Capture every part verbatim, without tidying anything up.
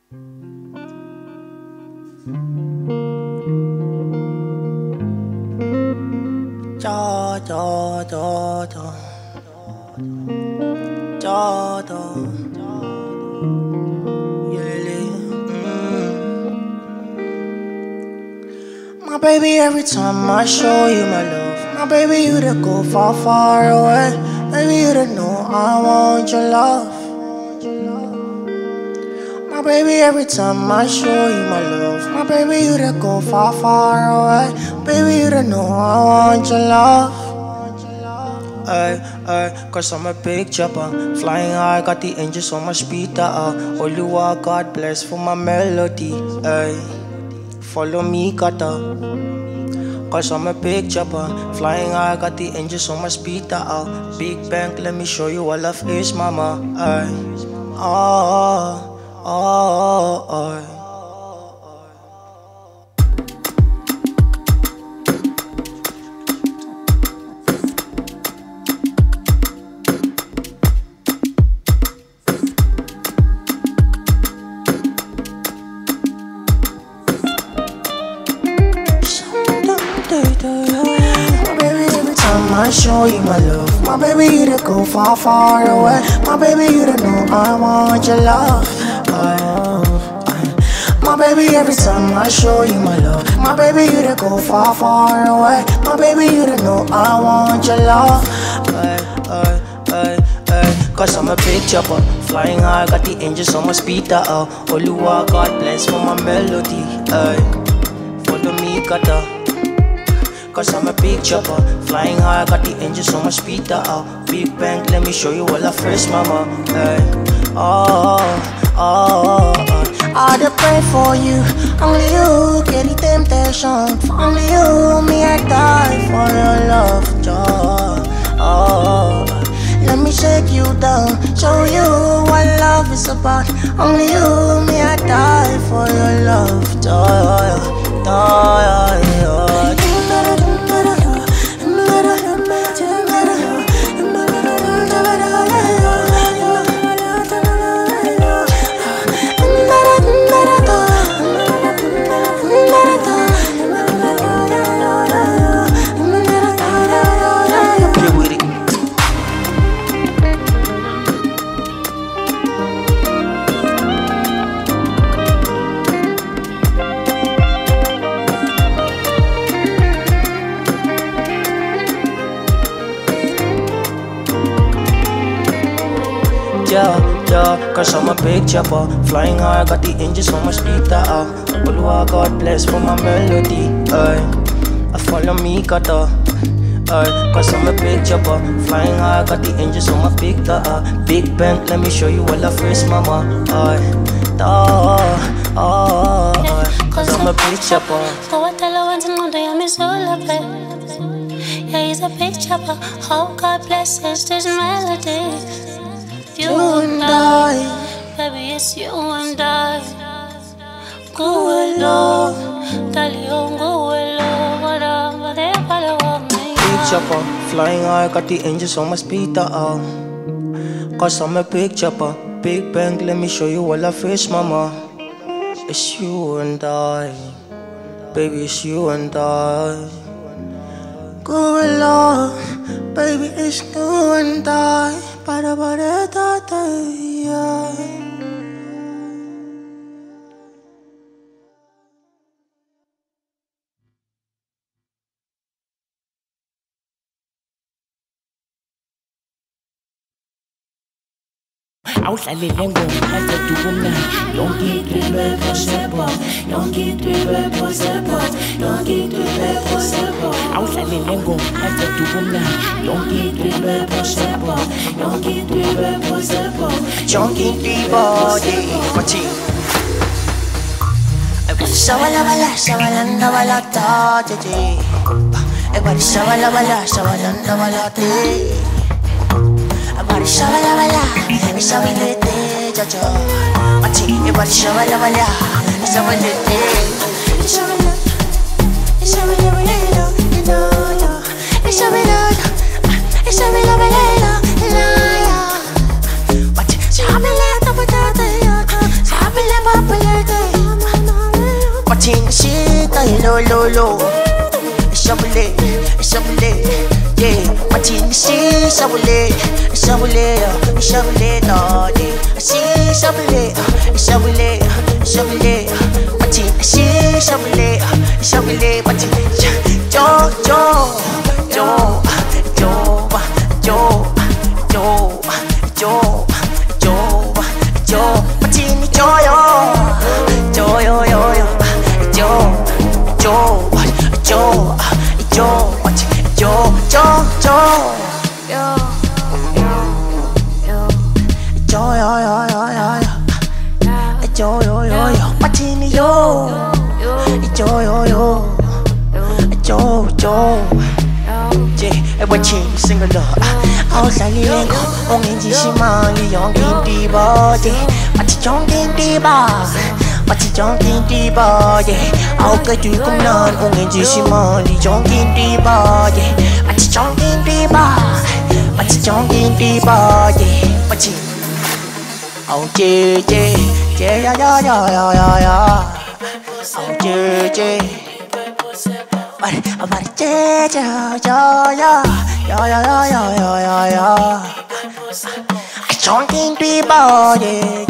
Da, da, da, da. Da, da. My baby, every time I show you my love, my baby, you to go far, far away. Baby, you to know I want your love. My baby, every time I show you my love, my baby, you to go far, far away. Baby, you to know I want your love. Ay, ay, cause I'm a big chopper, flying high, got the angels on my speed dial. Oluwa, God bless for my melody. Ay, follow me, kata. Cause I'm a big chopper, flying high, got the angels on my speed dial. Big bank, let me show you what love is, mama. Ay, oh, oh, oh, oh. I show you my love, my baby, you to go far, far away. My baby, you to know I want your love. Oh, my baby, every time I show you my love, my baby, you to go far, far away. My baby, you to know I want your love. Ay, ay, ay, ay. Cause I'm a big chopper, flying high, got the angels on my speed dial. Oluwa, God bless for my melody. Ay, follow me, kata. Cause I'm a big chopper, flying high, got the angels on my speed dial. Big bank, let me show you all I first, mama. Hey. Oh, oh, oh, oh. I dey pray for you, only you get the temptation. For only you, me I die for your love, joy. Oh, let me shake you down, show you what love is about. Only you, me I die for your love, joy, joy, joy. Yeah, yeah, cause I'm a big chopper, flying high, got the angels on my speed dial. Oluwa, God bless for my melody. Ay, I follow me, kata. Ay, cause I'm a big chopper, flying high, got the angels on my big dial. Big bank, let me show you all I first, mama. Ay, da, oh, oh, oh, cause I'm a big chopper. For what I want to know, I miss all of it. Yeah, he's a big chopper. Oh, God blesses this melody. You and I, baby, it's you and I. Go along, Dalion, go along, whatever they follow me. Big chopper, flying high, got the angels on my speed dial. Cause I'm a big chopper, big bank, let me show you all I face, mama. It's you and I, baby, it's you and I. Go along, baby, it's you and I. Para para da da yeah. Awuhlalele ngoma asedukumnandi yonke into ibekho support yonke into ibekho support yonke into ibekho support awuhlalele ngoma asedukumnandi yonke into ibekho support yonke into ibekho support yonke into ibode kwathi Shabala bala, shabala nda bala ta je je. Everybody shabala bala, shabala nda bala te. Everybody shabala bala, shabala te jo jo. Achi, everybody shabala bala, shabala te. Shabala, shabala bala, no no. Shabala, shabala bala, no no. Achi, shabala ta ta ta ta, shabala bala. Matin shita lo lo lo. Shabule, shabule, yeah. Matin shi shabule, shabule, shabule, no, yeah. Shi shabule, shabule, shabule. Matin shi shabule, shabule. Matin jo jo jo jo jo jo jo jo jo. Matin jo yo jo yo yo yo jo jo. Yo, yo, yo, yo, yo, yo, yo, yo, yo, yo, yo, yo, yo, yo, yo, Martini, yo, yo, yo, yo, yo, yo, yeah, watching single love. I was like, on in this man, young in the body, but it's young in the bar. But it's young in the body. How could you come down on in this money? Young in the body. But it's young in the body. But it's young in the body. But it's oh yeah yeah yeah yeah yeah yeah yeah yeah. Oh yeah yeah. But but yeah yeah yeah yeah yeah yeah yeah yeah yeah yeah. It's young in the body.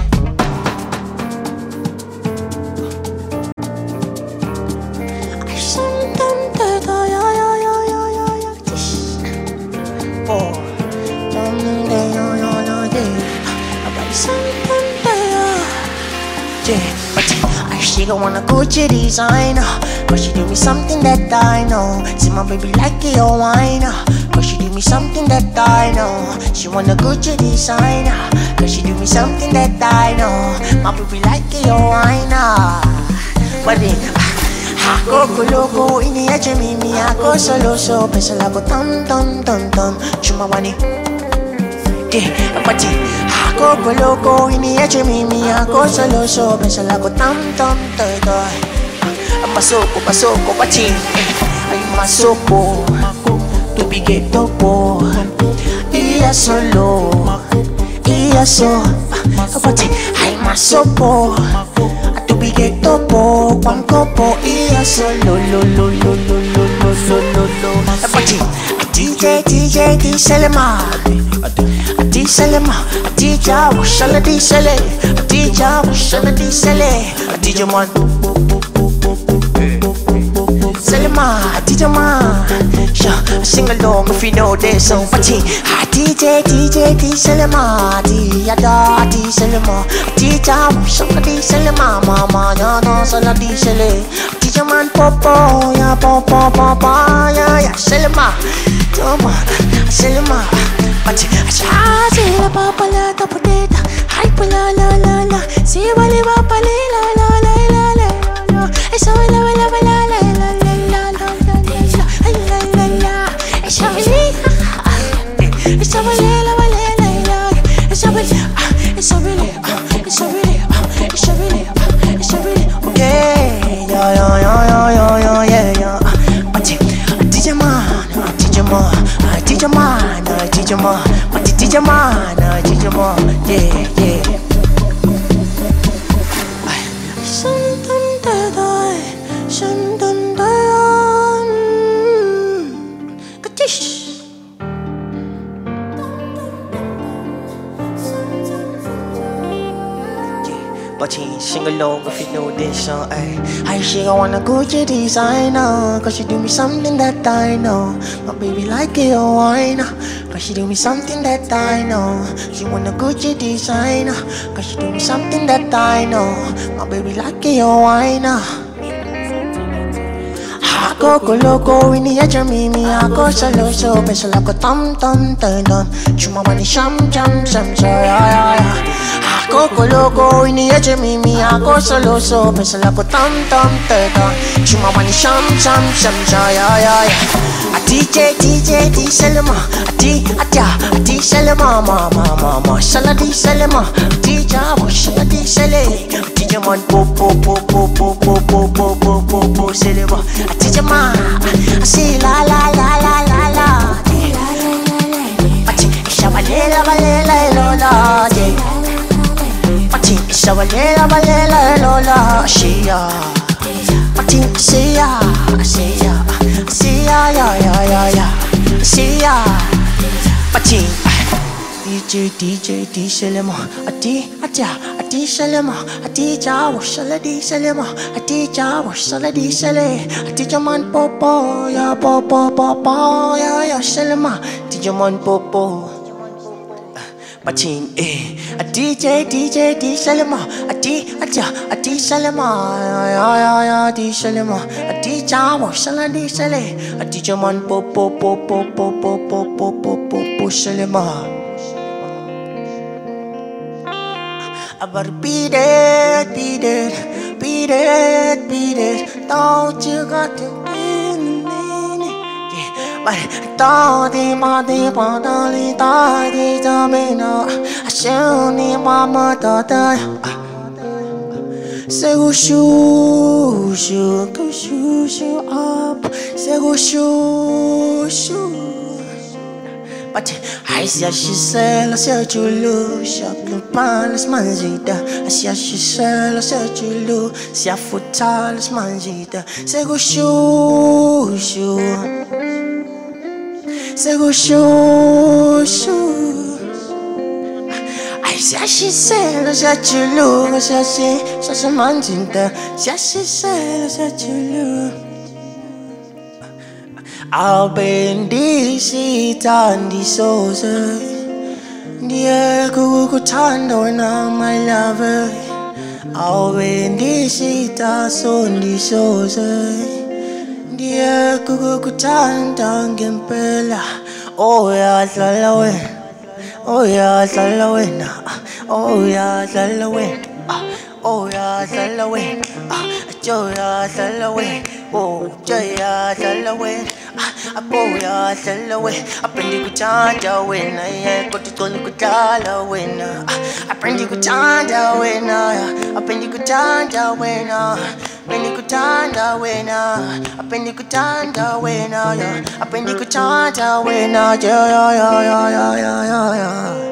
She gon' wanna Gucci designer, cause she do me something that I know. See my baby like it, oh wine, cause she do me something that I know. She wanna Gucci designer, cause she do me something that I know. My baby like it, oh wine. But then ako ko loco, iniyache mimi ako solo so. Pesa lago tam tam tam tam, chumawani. Yeah, but ako ko loco, iniyache mimi ako solo so. Pesa lago tam tam toy toy. Pasoko, pasoko, paching. Ay masoko, tubigay topo. Iya solo, iya so. Paching, ay masoko, tubigay topo. Kwan kopo, iya solo, lo lo lo lo lo lo lo lo lo. Paching, D J D J D Selema. D Selema, D J Washala D Sele, D J Washala D Sele, D J Man, Selema, D J Man, sing along if you know this song. Pachi, D J D J D Selema, D Yada D Selema, D J Washala D Selema, Mama Yana Sala D Sele, D J Man Popo, ya Popo Popo, ya ya Selema, Toma, Selema. Pachi, acha la papa la tapoteta, ay pala la la la, si vale va pale la la la la la la, esa la la la la la la la la la la, ay la la la, esa vale, esa vale la vale la la, esa vale, esa vale, esa vale, esa vale, esa vale, okay, yo yo yo yo yo yo yo, pachi, D J man, D J man, D J man. D J Man, but the D J Man, D J Man, yeah, yeah. Something that I, something that I, Katish. But she sing along if you know this song, ayy. I she gon' wanna Gucci designer, cause she do me something that I know. My baby like it, oh wine, cause she do me something that I know. She wanna Gucci designer, cause she do me something that I know. My baby like it, oh wine. Ako ko loco, iniyache mimi ako solo so. Pesa lago tam tam tam tam, chumawani sham sham sham sham, yeah yeah yeah. Ako ko loco, iniyache mimi ako solo so. Pesa lago tam tam tam tam, chumawani sham sham sham sham, yeah yeah yeah. A D J D J D Selema, a D a ja a D Selema, ma ma ma ma, shala D Selema, D ja shala D Sele, D J Man po po po po po po po po po po po Selema, a D J Man, I see la la la la la la, Pachi, shabalela balela lola, Pachi, shabalela balela lola, Shia. Pati, see ya, see ya, see ya, ya, ya, ya, ya, see ya. Pati. D J, D J, D J Lemo, a D, a ja, a D J Lemo, a D J, wash a D J Lemo, a D J, wash a D J Le, a D J Man Popo, ya Popo, Popo, ya, ya, Shalema, D J Man Popo. Pachin, eh, a D J, D J, D J Lemo, a D, a ja, a D J Lemo, ya, ya, ya, D J Lemo, a D J, wash a D J Le, a D J Man Popo, Popo, Popo, Popo, Popo, Shalema. But beat it, beat it, beat it, beat it. Don't you got to win, win it? Yeah, but don't you want to bottle, don't you want to know? I show you mama daughter. Say go shoo, shoo, go shoo, shoo up. Say go shoo, shoo. But I see she sell, I said you lose. Shop the palace manzita. I see she sell, I said you lose. See a foot tallest manzita. Say go shoo, shoo. Say go shoo, shoo. I see she sell, I said you lose. I see she manzita. See she sell, I said you lose. I'll bend this seat on the source. Dear Kukutanda when I'm my lover. I'll bend this seat on the source. Dear Kukutanda Gempela. Oh, yeah, Salawe. Oh, yeah, Salawe. Oh, yeah, Salawe. Oh, yeah, Salawe. Joya, Salawe. Oh, Joya, Salawe. Apoya, Salawe. Aprendi kuchanja wena, yeah. Koti tolu kutala wena. Aprendi kuchanja wena, aprendi kuchanja wena. Aprendi kuchanja wena, aprendi kuchanja wena, yeah. Aprendi kuchanja wena, yeah, yeah, yeah, yeah, yeah, yeah.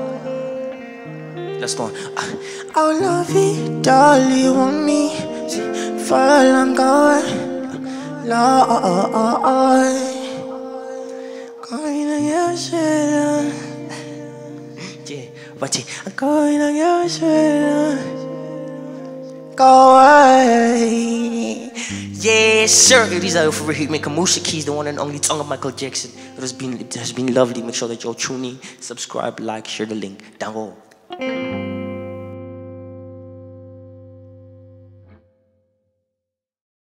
Let's go on. I love you, darling, you want me. Fall and go, Lord. Going on your shoulder. Yeah, but I'm going on your shoulder. Go away. Yes, sir. It is our favorite hitmaker, Musha Keys, the one and only tongue of Michael Jackson. It has been, it has been lovely. Make sure that you all tune in, subscribe, like, share the link down below.